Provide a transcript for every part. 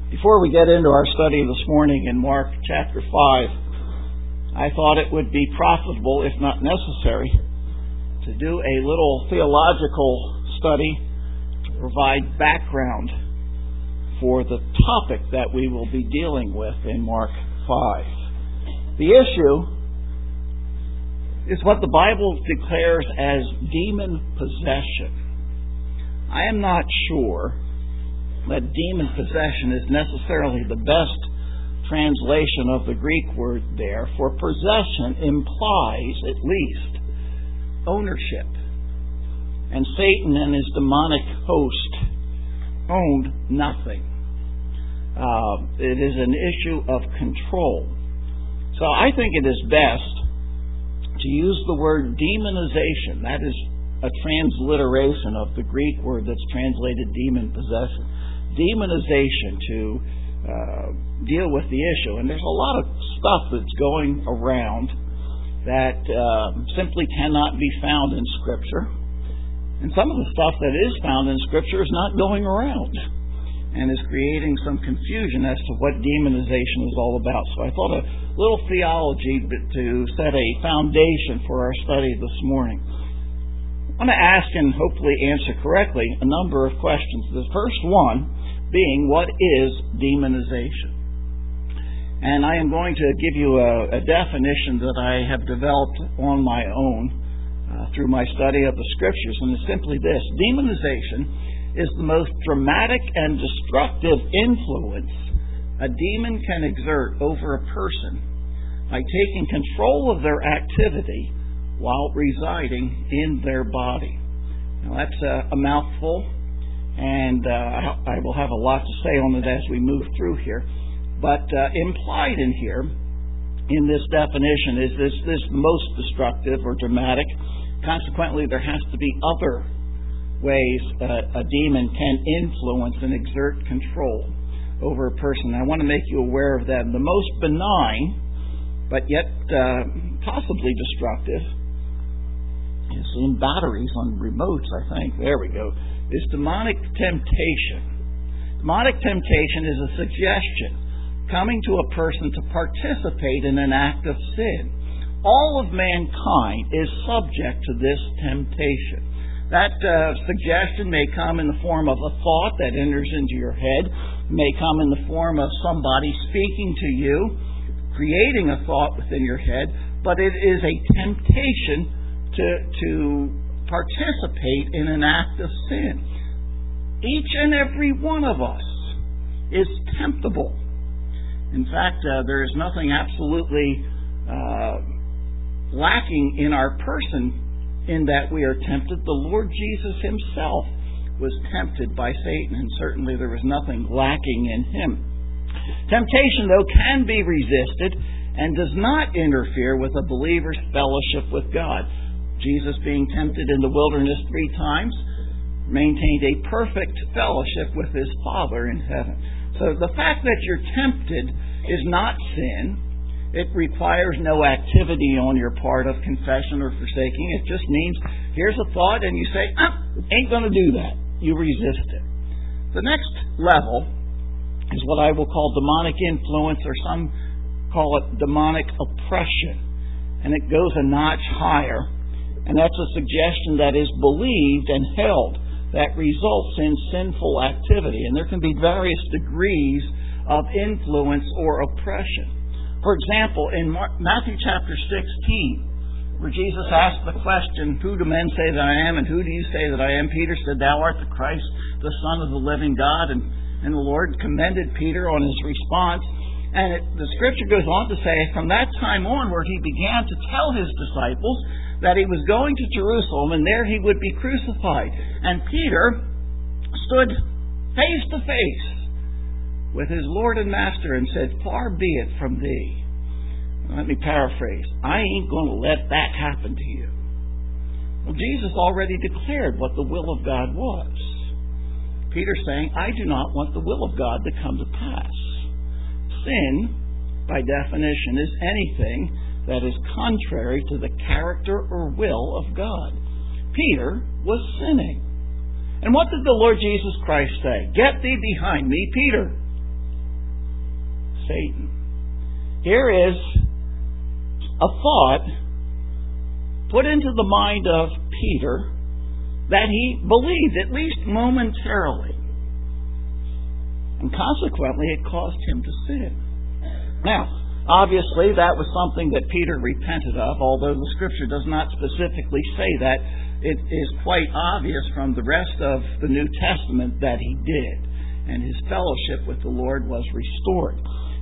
Before we get into our study this morning in Mark chapter 5, I thought it would be profitable, if not necessary, to do a little theological study to provide background for the topic that we will be dealing with in Mark 5. The issue is what the Bible declares as demon possession. I am not sure that demon possession is necessarily the best translation of the Greek word there, for possession implies at least ownership. And Satan and his demonic host owned nothing. It is an issue of control. So I think it is best to use the word demonization. That is a transliteration of the Greek word that's translated demon possession. Demonization to deal with the issue. And there's a lot of stuff that's going around that simply cannot be found in Scripture. And some of the stuff that is found in Scripture is not going around and is creating some confusion as to what demonization is all about. So I thought a little theology to set a foundation for our study this morning. I want to ask and hopefully answer correctly a number of questions. The first one being, what is demonization? And I am going to give you a definition that I have developed on my own through my study of the Scriptures, and it's simply this. Demonization is the most dramatic and destructive influence a demon can exert over a person by taking control of their activity while residing in their body. Now that's a mouthful, and I will have a lot to say on it as we move through here. But implied in here, in this definition, is this most destructive or dramatic. Consequently, there has to be other ways a demon can influence and exert control over a person. I want to make you aware of that. The most benign, but yet possibly destructive, is in batteries on remotes, I think. There we go. Is demonic temptation. Demonic temptation is a suggestion coming to a person to participate in an act of sin. All of mankind is subject to this temptation. That suggestion may come in the form of a thought that enters into your head, may come in the form of somebody speaking to you, creating a thought within your head, but it is a temptation to participate in an act of sin. Each and every one of us is temptable. In fact, there is nothing absolutely lacking in our person in that we are tempted. The Lord Jesus Himself was tempted by Satan, and certainly there was nothing lacking in Him. Temptation, though, can be resisted and does not interfere with a believer's fellowship with God. Jesus, being tempted in the wilderness 3 times, maintained a perfect fellowship with His Father in heaven. So the fact that you're tempted is not sin. It requires no activity on your part of confession or forsaking. It just means, here's a thought, and you say, ain't going to do that. You resist it. The next level is what I will call demonic influence, or some call it demonic oppression. And it goes a notch higher. And that's a suggestion that is believed and held that results in sinful activity. And there can be various degrees of influence or oppression. For example, in Matthew chapter 16, where Jesus asked the question, who do men say that I am, and who do you say that I am? Peter said, thou art the Christ, the Son of the living God. And the Lord commended Peter on his response. And the Scripture goes on to say, from that time onward, He began to tell His disciples that He was going to Jerusalem, and there He would be crucified. And Peter stood face to face with his Lord and Master and said, far be it from Thee. Let me paraphrase. I ain't going to let that happen to you. Well, Jesus already declared what the will of God was. Peter's saying, I do not want the will of God to come to pass. Sin, by definition, is anything that is contrary to the character or will of God. Peter was sinning. And what did the Lord Jesus Christ say? Get thee behind me, Peter. Satan. Here is a thought put into the mind of Peter that he believed, at least momentarily. And consequently, it caused him to sin. Now, obviously, that was something that Peter repented of, although the Scripture does not specifically say that. It is quite obvious from the rest of the New Testament that he did, and his fellowship with the Lord was restored.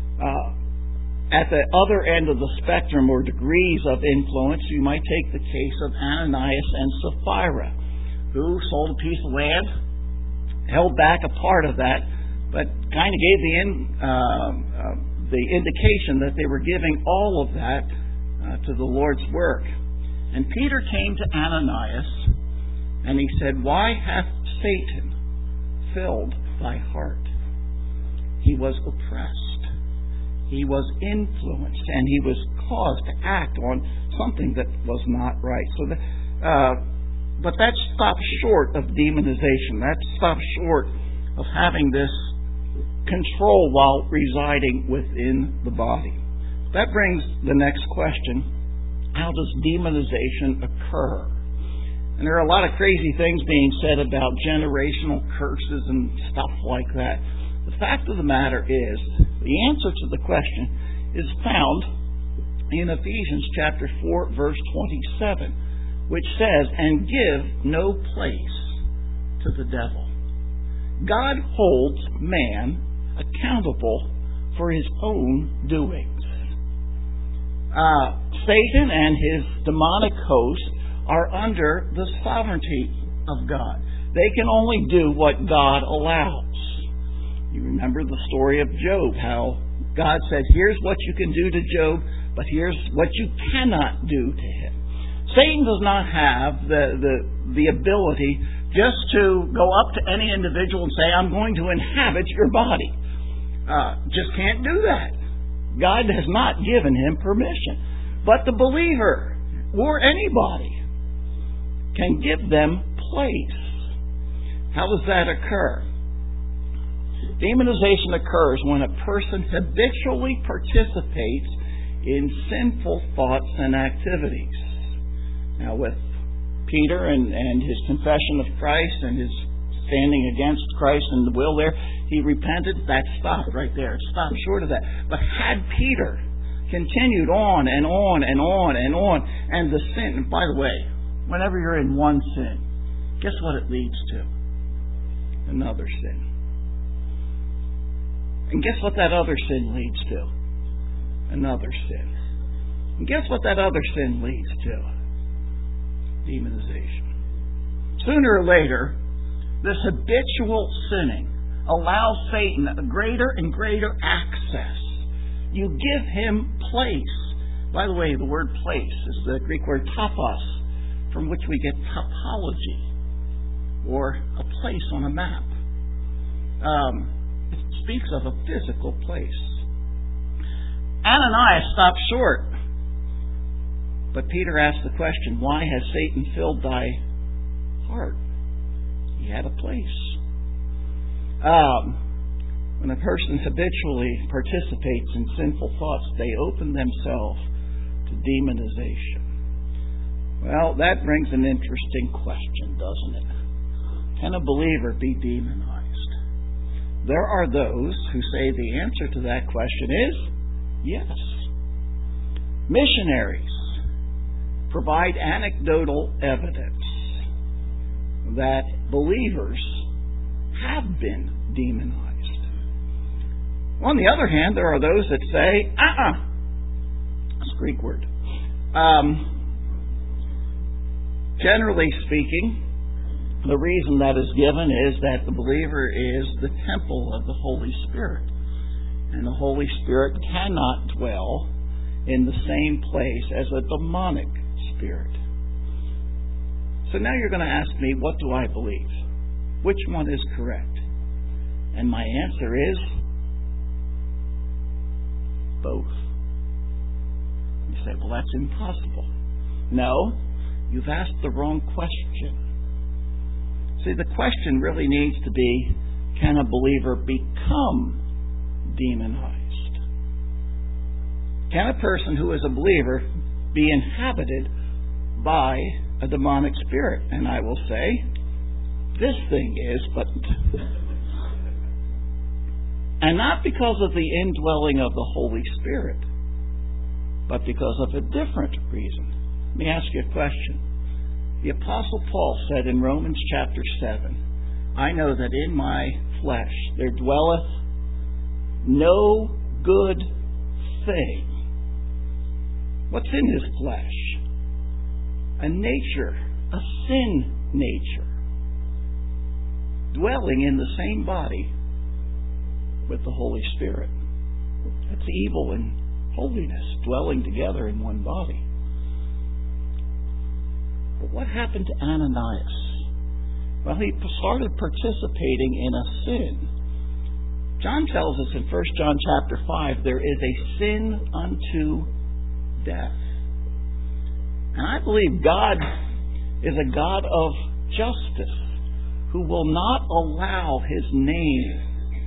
At the other end of the spectrum, or degrees of influence, you might take the case of Ananias and Sapphira, who sold a piece of land, held back a part of that, but kind of gave the indication that they were giving all of that to the Lord's work. And Peter came to Ananias, and he said, "Why hath Satan filled thy heart?" He was oppressed. He was influenced, and he was caused to act on something that was not right. But that stops short of demonization. That stops short of having this control while residing within the body. That brings the next question: how does demonization occur? And there are a lot of crazy things being said about generational curses and stuff like that. The fact of the matter is, the answer to the question is found in Ephesians chapter 4, verse 27, which says, "And give no place to the devil." God holds man accountable for his own doings. Satan and his demonic host are under the sovereignty of God. They can only do what God allows. You remember the story of Job, how God said, "Here's what you can do to Job, but here's what you cannot do to him." Satan does not have the ability just to go up to any individual and say, "I'm going to inhabit your body." Just can't do that. God has not given him permission. But the believer, or anybody, can give them place. How does that occur? Demonization occurs when a person habitually participates in sinful thoughts and activities. Now, with Peter and his confession of Christ and his standing against Christ and the will there, he repented. That stopped right there. It stopped short of that. But had Peter continued on and on and on and on, and the sin, and by the way, whenever you're in one sin, guess what it leads to? Another sin. And guess what that other sin leads to? Another sin. And guess what that other sin leads to? Demonization. Sooner or later, this habitual sinning allows Satan a greater and greater access. You give him place. By the way, the word place is the Greek word topos, from which we get topology, or a place on a map. It speaks of a physical place. Ananias stopped short. But Peter asked the question, "Why has Satan filled thy heart?" He had a place. When a person habitually participates in sinful thoughts, they open themselves to demonization. Well, that brings an interesting question, doesn't it? Can a believer be demonized? There are those who say the answer to that question is yes. Missionaries provide anecdotal evidence that believers have been demonized. On the other hand, there are those that say, It's a Greek word. Generally speaking, the reason that is given is that the believer is the temple of the Holy Spirit. And the Holy Spirit cannot dwell in the same place as a demonic spirit. So now you're going to ask me, what do I believe? Which one is correct? And my answer is both. You say, well, that's impossible. No, you've asked the wrong question. See, the question really needs to be, can a believer become demonized? Can a person who is a believer be inhabited by a demonic spirit? And I will say, this thing is, but... And not because of the indwelling of the Holy Spirit, but because of a different reason. Let me ask you a question. The Apostle Paul said in Romans chapter 7, I know that in my flesh there dwelleth no good thing. What's in his flesh? A nature, a sin nature, dwelling in the same body with the Holy Spirit. That's evil and holiness dwelling together in one body. But what happened to Ananias? Well, he started participating in a sin. John tells us in 1 John chapter 5, there is a sin unto death. And I believe God is a God of justice who will not allow His name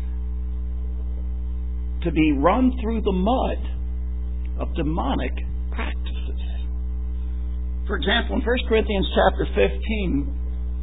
to be run through the mud of demonic practices. For example, in 1 Corinthians chapter 15,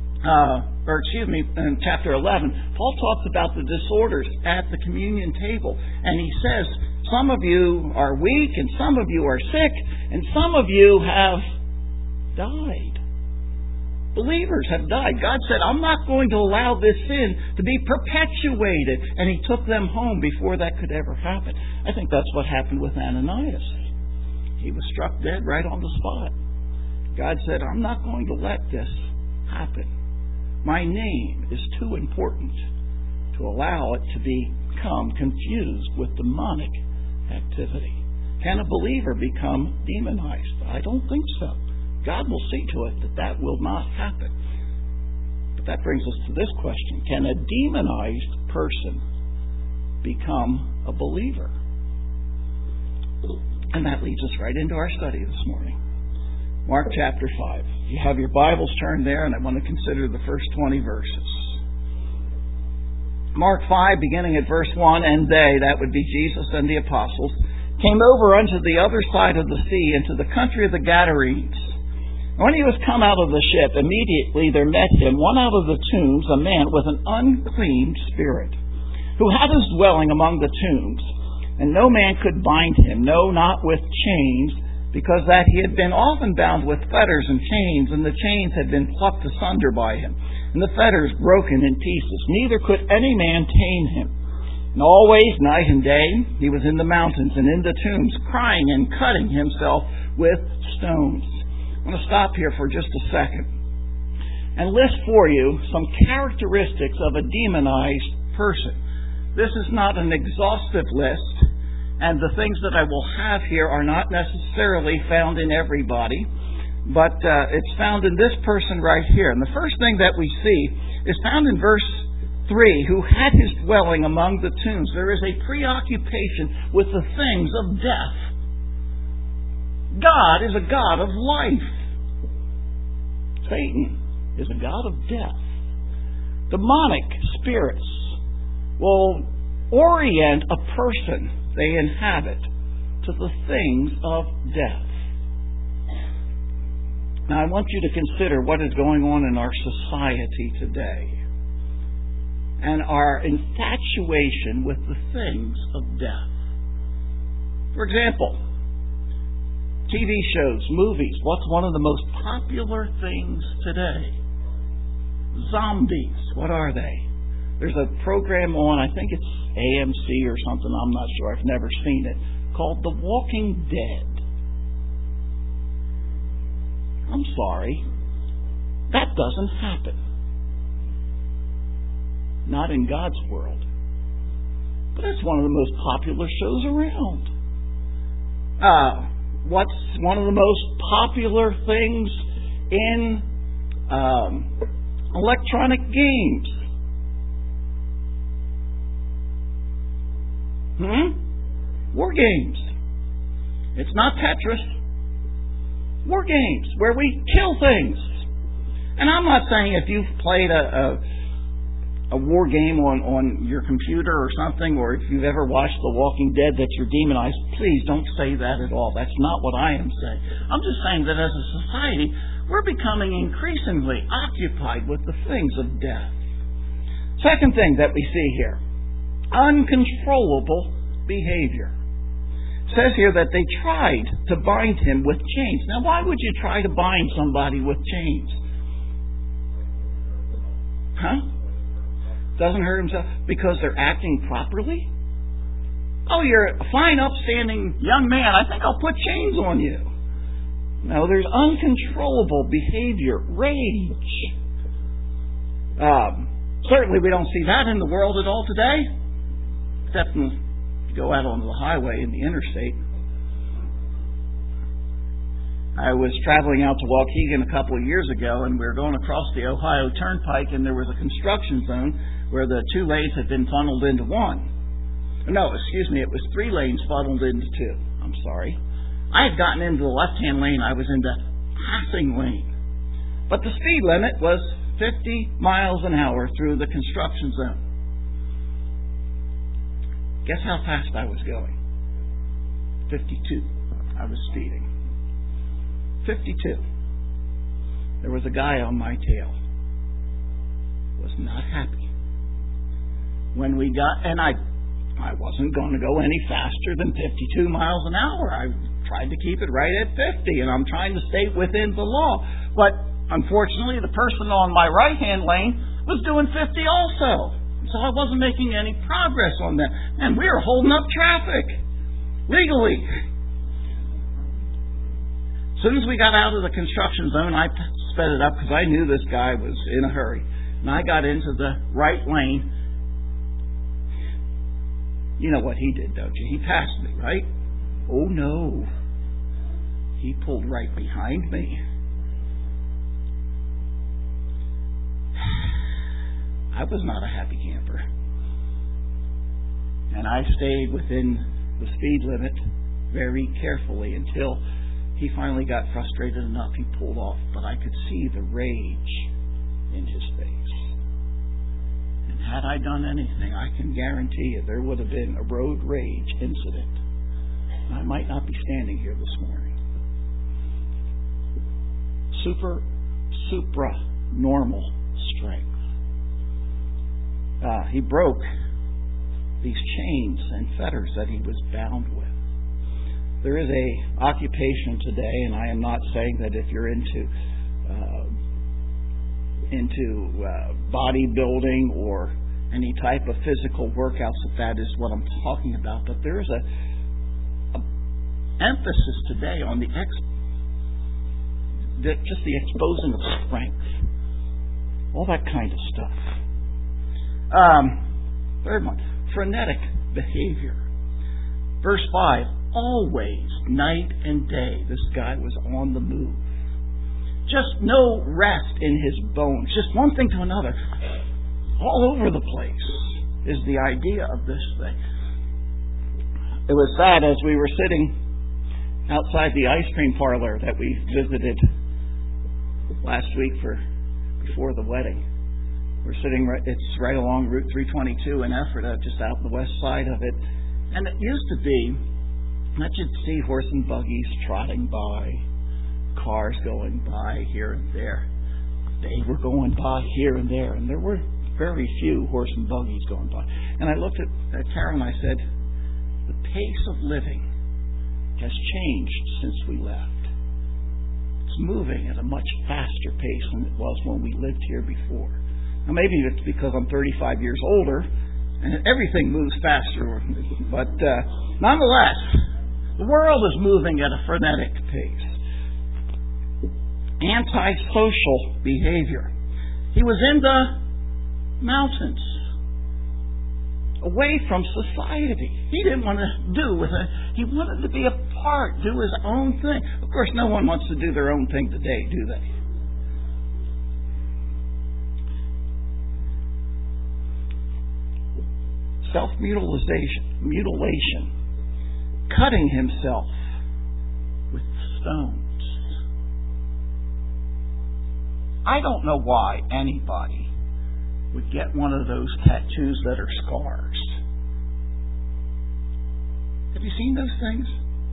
in chapter 11, Paul talks about the disorders at the communion table. And he says, some of you are weak, and some of you are sick, and some of you have died. Believers have died. God said, I'm not going to allow this sin to be perpetuated. And He took them home before that could ever happen. I think that's what happened with Ananias. He was struck dead right on the spot. God said, I'm not going to let this happen. My name is too important to allow it to become confused with demonic activity. Can a believer become demonized? I don't think so. God will see to it that that will not happen. But that brings us to this question. Can a demonized person become a believer? And that leads us right into our study this morning. Mark chapter 5. You have your Bibles turned there, and I want to consider the first 20 verses. Mark 5, beginning at verse 1, and they, that would be Jesus and the apostles, came over unto the other side of the sea, into the country of the Gadarenes. When he was come out of the ship, immediately there met him one out of the tombs, a man with an unclean spirit, who had his dwelling among the tombs. And no man could bind him, no, not with chains, because that he had been often bound with fetters and chains, and the chains had been plucked asunder by him, and the fetters broken in pieces. Neither could any man tame him. And always, night and day, he was in the mountains and in the tombs, crying and cutting himself with stones. I'm going to stop here for just a second and list for you some characteristics of a demonized person. This is not an exhaustive list, and the things that I will have here are not necessarily found in everybody, but it's found in this person right here. And the first thing that we see is found in verse 3, who had his dwelling among the tombs. There is a preoccupation with the things of death. God is a God of life. Satan is a God of death. Demonic spirits will orient a person they inhabit to the things of death. Now, I want you to consider what is going on in our society today and our infatuation with the things of death. For example, TV shows, movies. What's one of the most popular things today? Zombies. What are they? There's a program on, I think it's AMC or something, I'm not sure, I've never seen it, called The Walking Dead. I'm sorry. That doesn't happen. Not in God's world. But it's one of the most popular shows around. What's one of the most popular things in electronic games? War games. It's not Tetris. War games, where we kill things. And I'm not saying if you've played a a war game on your computer or something, or if you've ever watched The Walking Dead that you're demonized, please don't say that at all. That's not what I am saying. I'm just saying that as a society, we're becoming increasingly occupied with the things of death. Second thing that we see here, uncontrollable behavior. It says here that they tried to bind him with chains. Now, why would you try to bind somebody with chains? Doesn't hurt himself because they're acting properly? Oh, you're a fine, upstanding young man. I think I'll put chains on you. No, there's uncontrollable behavior, rage. Certainly we don't see that in the world at all today, except when you go out onto the highway in the interstate. I was traveling out to Waukegan a couple of years ago, and we were going across the Ohio Turnpike, and there was a construction zone where the 2 lanes had been funneled into 1. No, excuse me, it was 3 lanes funneled into 2. I'm sorry. I had gotten into the left-hand lane. I was in the passing lane. But the speed limit was 50 miles an hour through the construction zone. Guess how fast I was going? 52. I was speeding. 52. There was a guy on my tail. Was not happy. When we got, and I wasn't going to go any faster than 52 miles an hour. I tried to keep it right at 50, and I'm trying to stay within the law. But unfortunately, the person on my right-hand lane was doing 50 also. So I wasn't making any progress on that. And we were holding up traffic legally. As soon as we got out of the construction zone, I sped it up because I knew this guy was in a hurry. And I got into the right lane. You know what he did, don't you? He passed me, right? Oh, no. He pulled right behind me. I was not a happy camper. And I stayed within the speed limit very carefully until he finally got frustrated enough. He pulled off, but I could see the rage in his face. And had I done anything, I can guarantee you there would have been a road rage incident. I might not be standing here this morning. Supra-normal strength. He broke these chains and fetters that he was bound with. There is a occupation today, and I am not saying that if you're into bodybuilding or any type of physical workouts, that is what I'm talking about. But there is a emphasis today on the exposing of strength, all that kind of stuff. Third one, frenetic behavior. Verse 5, always, night and day, this guy was on the move. Just no rest in his bones. Just one thing to another. All over the place is the idea of this thing. It was sad as we were sitting outside the ice cream parlor that we visited last week before the wedding. We're sitting it's right along Route 322 in Ephrata, just out the west side of it. And it used to be that you'd see horse and buggies trotting by, cars going by here and there. They were going by here and there, and there were very few horse and buggies going by. And I looked at Carol and I said, the pace of living has changed since we left. It's moving at a much faster pace than it was when we lived here before. Now, maybe it's because I'm 35 years older and everything moves faster. But nonetheless, the world is moving at a frenetic pace. Antisocial behavior. He was in the mountains, away from society. He didn't want to he wanted to be apart, do his own thing. Of course, no one wants to do their own thing today, do they? Self-mutilation, cutting himself with stones. I don't know why anybody would get one of those tattoos that are scars. Have you seen those things?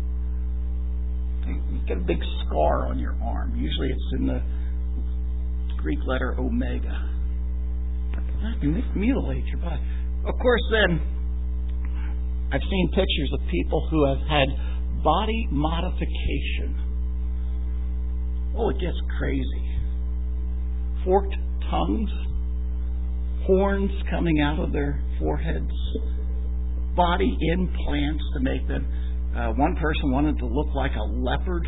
You get a big scar on your arm. Usually it's in the Greek letter omega. That can mutilate your body. Of course, then, I've seen pictures of people who have had body modification. Oh, it gets crazy. Forked tongues, horns coming out of their foreheads, body implants to make them. One person wanted to look like a leopard.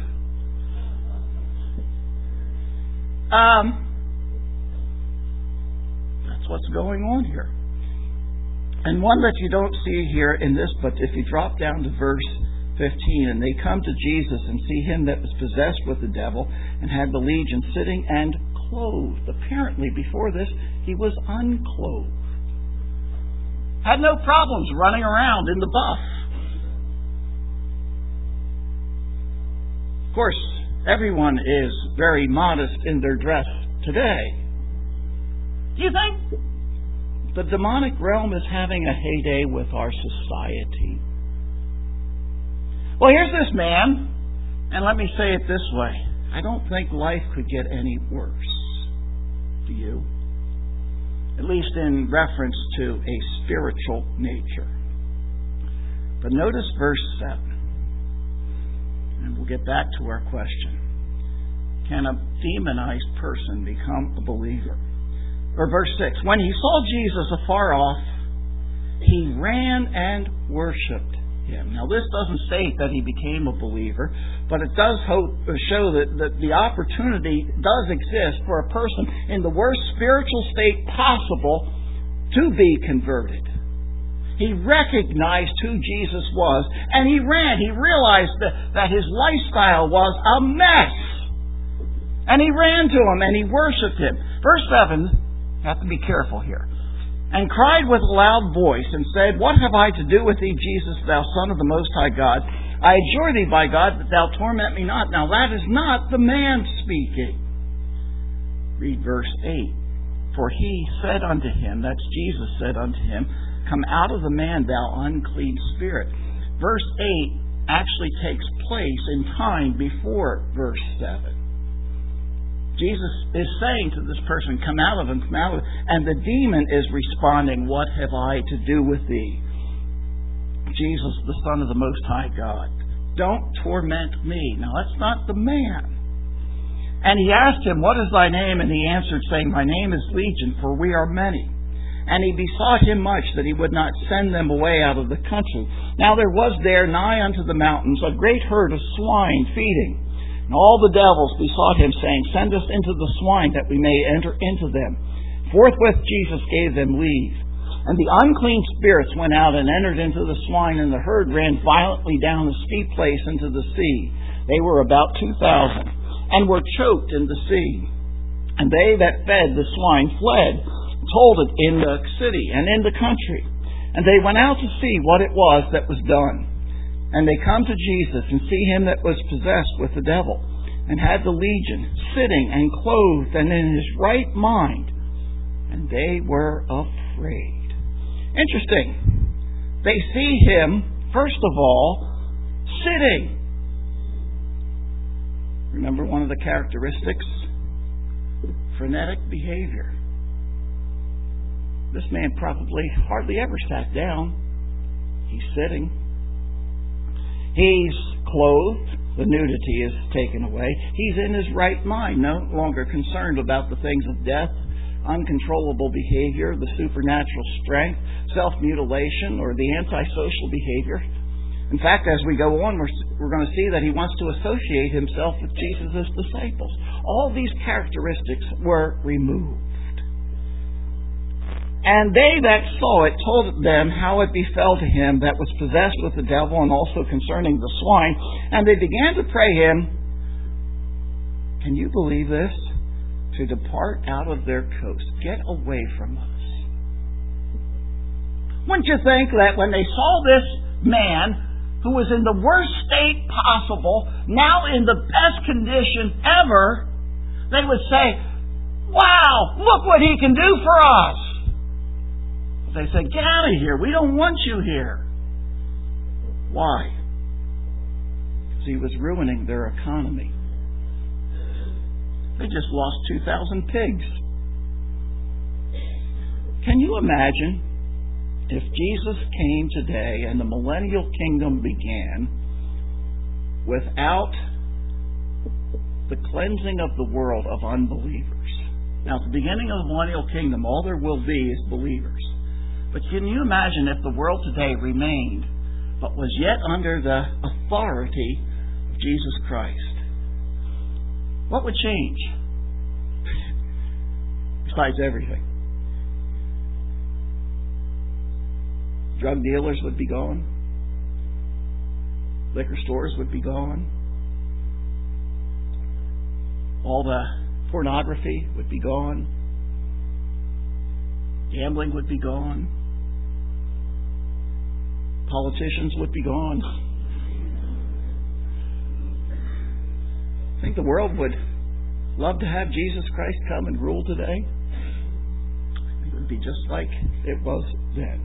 That's what's going on here. And one that you don't see here in this, but if you drop down to verse 15, and they come to Jesus and see him that was possessed with the devil and had the legion sitting and clothed. Apparently, before this, he was unclothed. Had no problems running around in the buff. Of course, everyone is very modest in their dress today. Do you think the demonic realm is having a heyday with our society? Well, here's this man, and let me say it this way. I don't think life could get any worse. Do you? At least in reference to a spiritual nature. But notice verse 7. And we'll get back to our question. Can a demonized person become a believer? Or verse 6. When he saw Jesus afar off, he ran and worshipped him. Now, this doesn't state that he became a believer, but it does show that the opportunity does exist for a person in the worst spiritual state possible to be converted. He recognized who Jesus was, and he ran. He realized that his lifestyle was a mess. And he ran to him, and he worshipped him. Verse 7, you have to be careful here. And cried with a loud voice, and said, What have I to do with thee, Jesus, thou Son of the Most High God? I adjure thee by God that thou torment me not. Now that is not the man speaking. Read verse 8. For he said unto him, that's Jesus said unto him, Come out of the man, thou unclean spirit. Verse 8 actually takes place in time before verse 7. Jesus is saying to this person, Come out of him, come out of him. And the demon is responding, What have I to do with thee? Jesus, the Son of the Most High God. Don't torment me. Now, that's not the man. And he asked him, What is thy name? And he answered, saying, My name is Legion, for we are many. And he besought him much that he would not send them away out of the country. Now there was there nigh unto the mountains a great herd of swine feeding. And all the devils besought him, saying, Send us into the swine, that we may enter into them. Forthwith Jesus gave them leave. And the unclean spirits went out and entered into the swine, and the herd ran violently down a steep place into the sea. They were about 2,000, and were choked in the sea. And they that fed the swine fled, told it in the city and in the country. And they went out to see what it was that was done. And they come to Jesus and see him that was possessed with the devil, and had the legion, sitting and clothed and in his right mind. And they were afraid. Interesting. They see him, first of all, sitting. Remember one of the characteristics? Frenetic behavior. This man probably hardly ever sat down. He's sitting. He's clothed. The nudity is taken away. He's in his right mind, no longer concerned about the things of death, uncontrollable behavior, the supernatural strength, self-mutilation, or the antisocial behavior. In fact, as we go on, we're going to see that he wants to associate himself with Jesus' disciples. All these characteristics were removed. And they that saw it told them how it befell to him that was possessed with the devil, and also concerning the swine. And they began to pray him, can you believe this? To depart out of their coast. Get away from us. Wouldn't you think that when they saw this man, who was in the worst state possible, now in the best condition ever, they would say, wow, look what he can do for us. They said, "Get out of here. We don't want you here." Why? Because he was ruining their economy. They just lost 2,000 pigs. Can you imagine if Jesus came today and the millennial kingdom began without the cleansing of the world of unbelievers? Now, at the beginning of the millennial kingdom, all there will be is believers. But can you imagine if the world today remained, but was yet under the authority of Jesus Christ? What would change? Besides everything. Drug dealers would be gone. Liquor stores would be gone. All the pornography would be gone. Gambling would be gone. Politicians would be gone. I think the world would love to have Jesus Christ come and rule today. I think it would be just like it was then.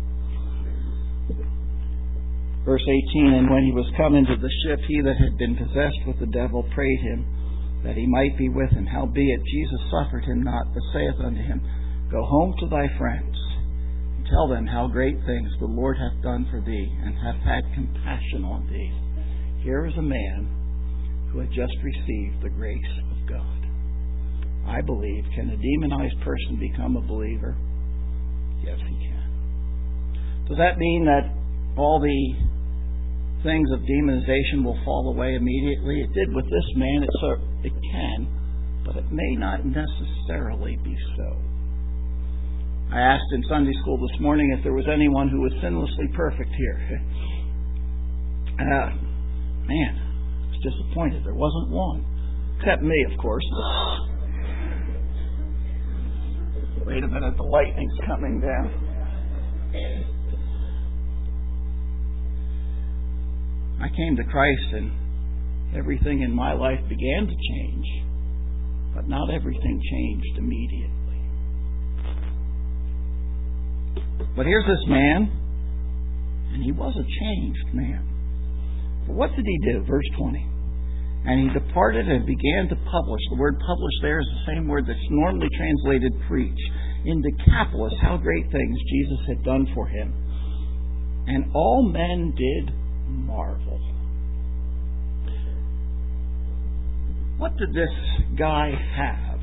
Verse 18, and when he was come into the ship, he that had been possessed with the devil prayed him that he might be with him. Howbeit Jesus suffered him not, but saith unto him, Go home to thy friends, and tell them how great things the Lord hath done for thee, and hath had compassion on thee. Here is a man who had just received the grace of God. I believe, can a demonized person become a believer? Yes, he can. Does that mean that all the things of demonization will fall away immediately? It did with this man. It can, but it may not necessarily be so. I asked in Sunday school this morning if there was anyone who was sinlessly perfect here. Man, I was disappointed. There wasn't one. Except me, of course. Wait a minute, the lightning's coming down. I came to Christ and everything in my life began to change, but not everything changed immediately. But here's this man, and he was a changed man. But what did he do? Verse 20. And he departed and began to publish. The word publish there is the same word that's normally translated preach. In Decapolis, how great things Jesus had done for him. And all men did marvel. What did this guy have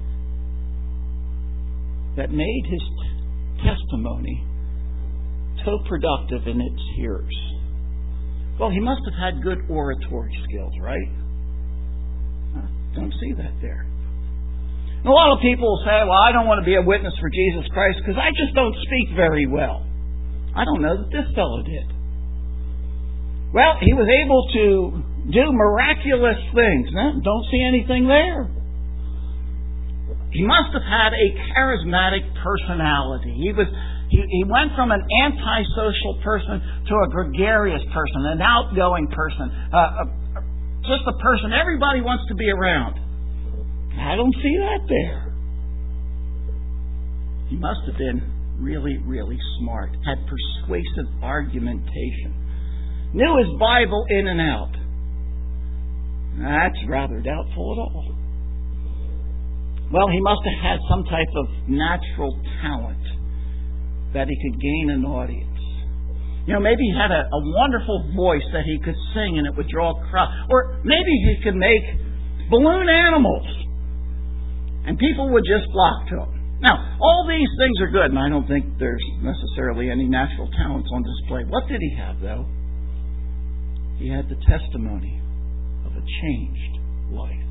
that made his testimony so productive in its hearers? Well, he must have had good oratory skills, right? Don't see that there. And a lot of people will say, well, I don't want to be a witness for Jesus Christ because I just don't speak very well. I don't know that this fellow did. Well, he was able to do miraculous things. No, don't see anything there. He must have had a charismatic personality. He went from an antisocial person to a gregarious person, an outgoing person, just a person everybody wants to be around. I don't see that there. He must have been really, really smart, had persuasive argumentation, knew his Bible in and out. That's rather doubtful at all. Well, he must have had some type of natural talent that he could gain an audience. You know, maybe he had a wonderful voice that he could sing and it would draw a crowd. Or maybe he could make balloon animals and people would just flock to him. Now, all these things are good, and I don't think there's necessarily any natural talents on display. What did he have, though? He had the testimony of a changed life.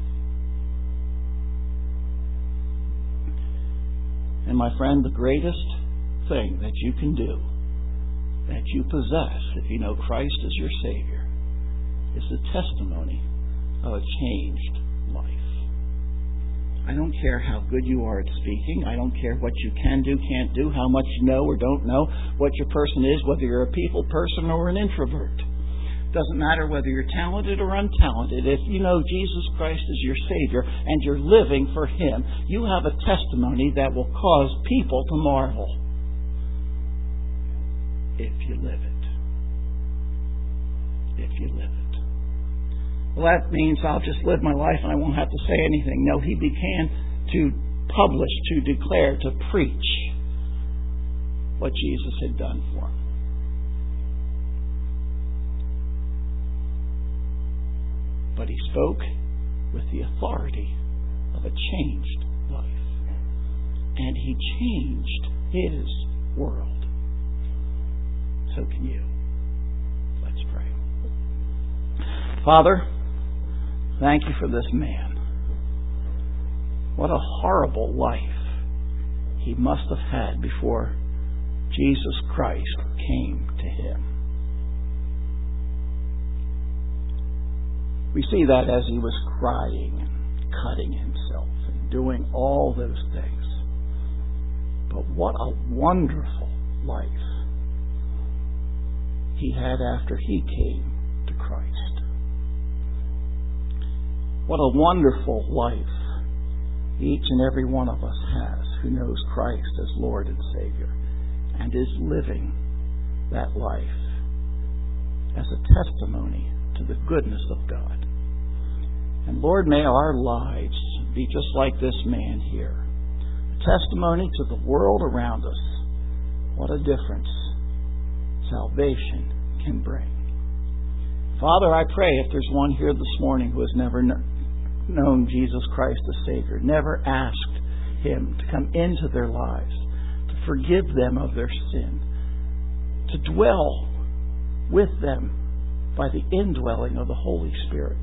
And my friend, the greatest thing that you can do, that you possess if you know Christ as your Savior, is the testimony of a changed life. I don't care how good you are at speaking. I don't care what you can do, can't do, how much you know or don't know, what your person is, whether you're a people person or an introvert. Doesn't matter whether you're talented or untalented. If you know Jesus Christ as your Savior and you're living for Him, you have a testimony that will cause people to marvel. if you live it. If you live it. Well, that means I'll just live my life and I won't have to say anything. No, he began to publish, to declare, to preach what Jesus had done for him. But he spoke with the authority of a changed life. And he changed his world. So can you. Let's pray. Father, thank you for this man. What a horrible life he must have had before Jesus Christ came to him. We see that as he was crying and cutting himself and doing all those things. But what a wonderful life he had after he came to Christ. What a wonderful life each and every one of us has who knows Christ as Lord and Savior and is living that life as a testimony to the goodness of God. And Lord, may our lives be just like this man here. A testimony to the world around us. What a difference salvation can bring. Father, I pray if there's one here this morning who has never known Jesus Christ as Savior, never asked Him to come into their lives, to forgive them of their sin, to dwell with them by the indwelling of the Holy Spirit,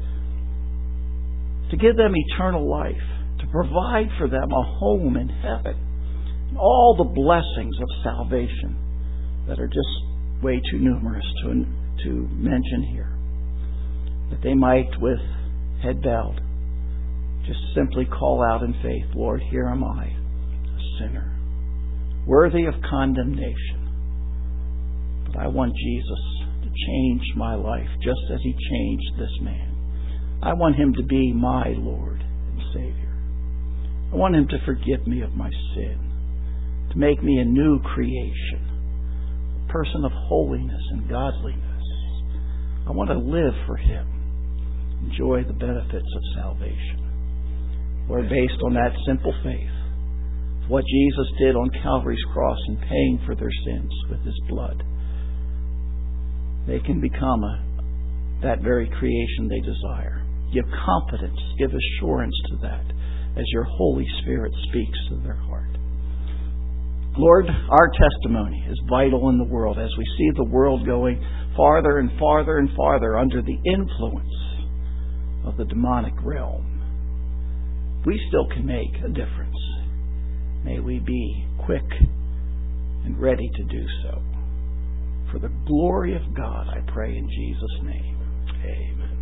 to give them eternal life, to provide for them a home in heaven, and all the blessings of salvation that are just way too numerous to mention here, that they might, with head bowed, just simply call out in faith, Lord, here am I, a sinner, worthy of condemnation. But I want Jesus to change my life just as He changed this man. I want Him to be my Lord and Savior. I want Him to forgive me of my sin, to make me a new creation, a person of holiness and godliness. I want to live for Him, enjoy the benefits of salvation. Lord, based on that simple faith, what Jesus did on Calvary's cross in paying for their sins with His blood, they can become that very creation they desire. Give confidence, give assurance to that as your Holy Spirit speaks to their heart. Lord, our testimony is vital in the world as we see the world going farther and farther and farther under the influence of the demonic realm. We still can make a difference. May we be quick and ready to do so. For the glory of God, I pray in Jesus' name. Amen.